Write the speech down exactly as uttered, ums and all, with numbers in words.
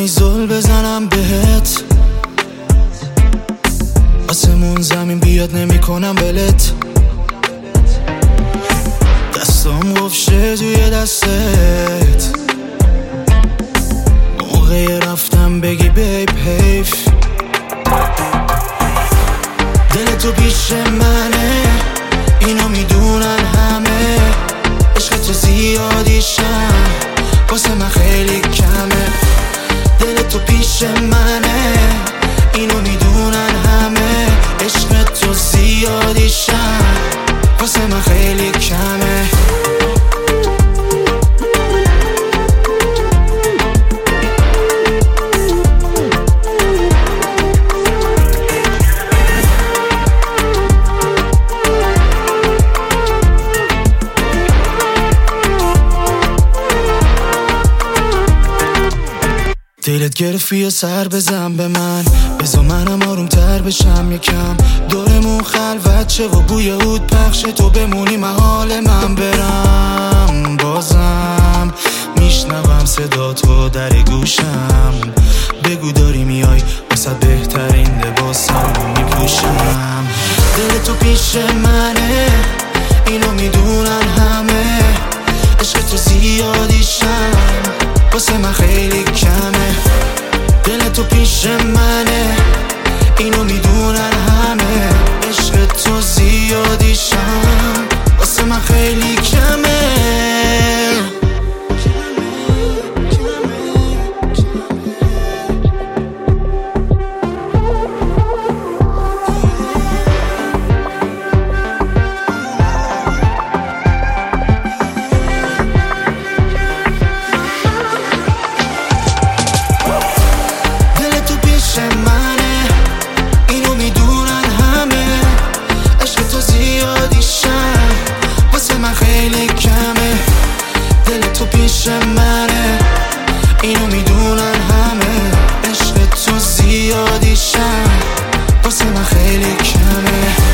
ای زل بزنم بهت، آسمون زمین بیاد نمی کنم ولت. دستام گفشه توی دستت، موقع رفتم بگی بیب حیف. دل تو پیش منه، اینو میدونن همه، عشق تو زیادیشم واسه من خیلی کمه. دل تو پیش منه، اینو میدونن همه، عشق تو زیادیشم واسه من خیلی کمه. دلت گرفتی یا سر بزن به من، بذار منم آروم تر بشم یکم. دورمون خلوت چه و بوی عود پخشه، تو بمونی محال من برم. بازم میشنوم صدا تو در گوشم، بگو داری میای واسه بهترین لباسم میپوشم. دل تو پیش منه، اینو میدونن همه، عشق تو زیادیشم واسه من خیلی کمه. دل تو پیش منه، اینو میدونن همه، عشق تو زیادیشم واسه من خیلی کمه. پیش منه، اینو میدونن همه، عشق تو زیادیشم واسه من خیلی کمه.